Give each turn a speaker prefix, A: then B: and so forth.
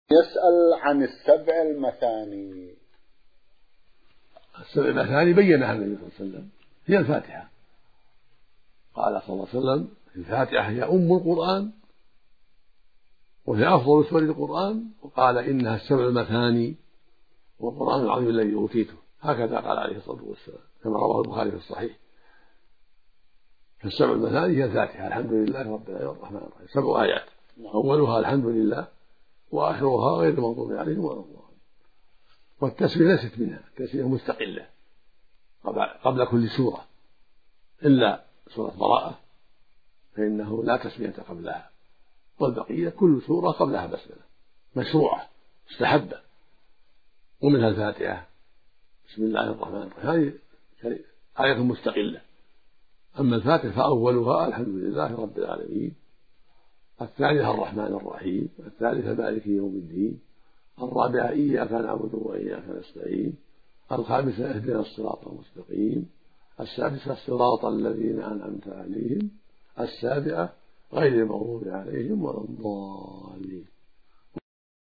A: يسأل عن السبع المثاني.
B: السبع المثاني بينها النبي صلى الله عليه وسلم، هي الفاتحة. قال صلى الله عليه وسلم: الفاتحة هي أم القرآن وهي أفضل سور القرآن، وقال: إنها السبع المثاني والقرآن العظيم الذي أوتيته. هكذا قال عليه الصلاة والسلام كما رواه البخاري في الصحيح. فالسبع المثاني هي الفاتحة: الحمد لله رب العالمين الرحمن الرحيم، 7 آيات، أولها الحمد لله وآخرها غير المغضوب عليهم ولا الضالين. والتسمية ليست منها، التسمية مستقلة قبل كل سورة، إلا سورة براءة فإنه لا تسمية قبلها، والبقية كل سورة قبلها بسملة مشروعة مستحبة. ومنها الفاتحة: بسم الله الرحمن الرحيم، هذه آية مستقلة. أما الفاتحة فأولها الحمد لله رب العالمين، الثانية الرحمن الرحيم، الثالثة مالك يوم الدين، الرابعة إياك نعبد وإياك نستعين، الخامسة اهدنا الصراط المستقيم، السادسة الصراط الذين أنعمت عليهم، السابعة غير المغضوب عليهم ولا الضالين.